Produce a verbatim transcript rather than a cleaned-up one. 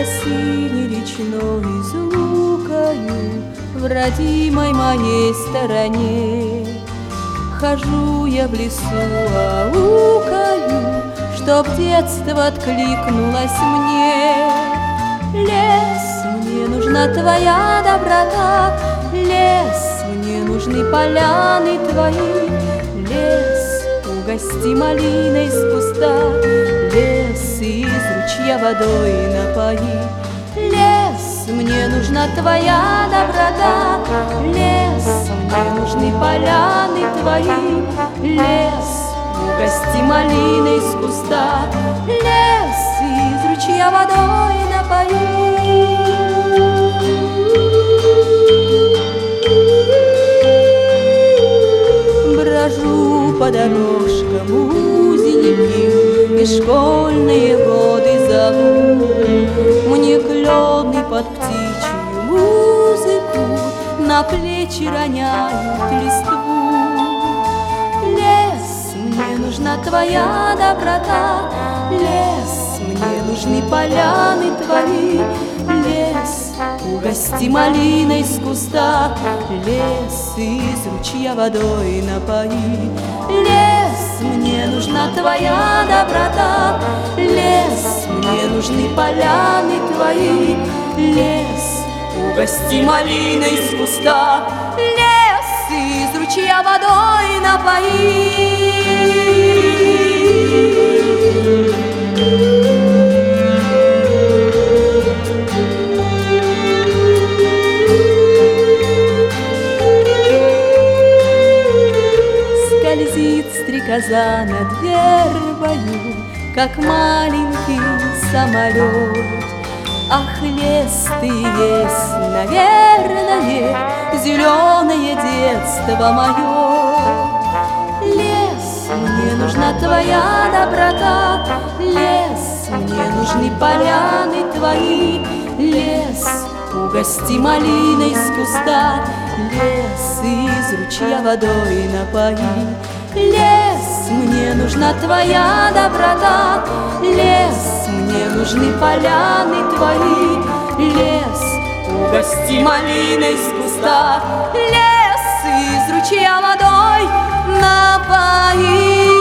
По синей речной звукою в родимой моей стороне хожу я в лесу, аукаю, чтоб детство откликнулось мне. Лес, мне нужна твоя доброта, лес, мне нужны поляны твои. Лес, угости малиной с куста, лес, из ручья водой напои. Лес, мне нужна твоя доброта, лес, мне нужны поляны твои. Лес, угости малиной с куста, лес, из ручья водой напои. Брожу по дорожкам узеньким, и школьные годы зовут. Мне клены под птичью музыку на плечи роняют листву. Лес, мне нужна твоя доброта, лес, мне нужны поляны твои. Лес, угости малиной с куста, лес, из ручья водой напои. Лес, мне нужна твоя доброта, лес, мне нужны поляны твои. Лес, угости малиной с куста, лес, из ручья водой напои. Скользит стрекоза над вербою, как маленький самолет. Ах, лес, ты есть, наверное, зеленое детство мое. Лес, мне нужна твоя доброта, лес, мне нужны поляны твои. Лес, угости малиной с куста, лес, из ручья водой напои. Лес, мне нужна твоя доброта, лес, мне нужны поляны твои. Лес, угости малиной с куста, лес, из ручья водой напои.